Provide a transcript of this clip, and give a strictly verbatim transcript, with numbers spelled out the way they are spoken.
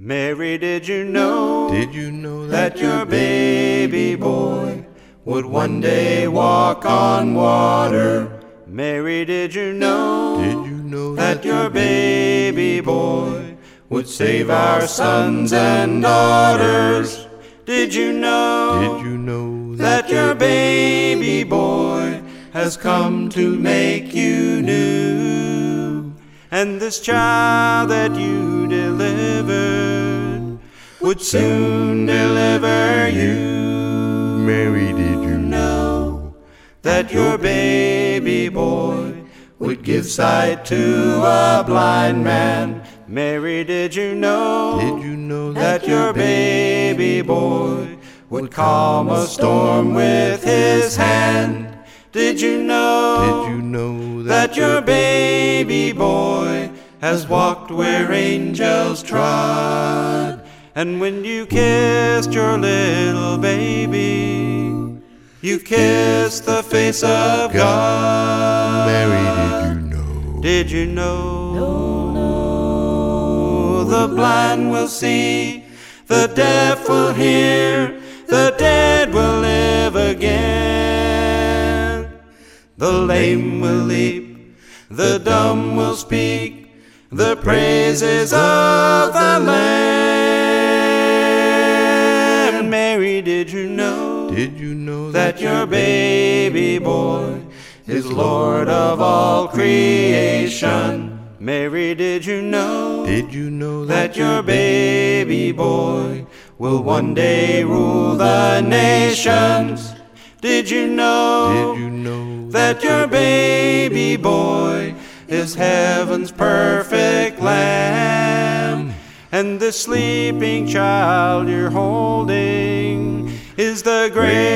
Mary, did you know, Did you know that your baby boy would one day walk on water? Mary, did you know, Did you know that your baby boy would save our sons and daughters? Did you know, Did you know that your baby boy has come to make you new? And this child that you delivered would soon deliver you. Mary, did you know that your baby boy would give sight to a blind man? Mary, did you know, Did you know that your baby boy would calm a storm with his hand? Did you know, Did you know that your baby boy has walked where angels trod? And when you kissed your little baby, you kissed the face of God. Mary, did you know? Did you know, no, no, the blind will see, the deaf will hear, the dead will live again, the lame will leap, the dumb will speak, the praises of the Lamb. Mary, did you know, Did you know that your baby boy is Lord of all creation? Mary, did you know, Did you know that your baby boy will one day rule the nations? Did you know, Did you know that your baby boy is heaven's perfect lamb? And the sleeping child you're holding is the great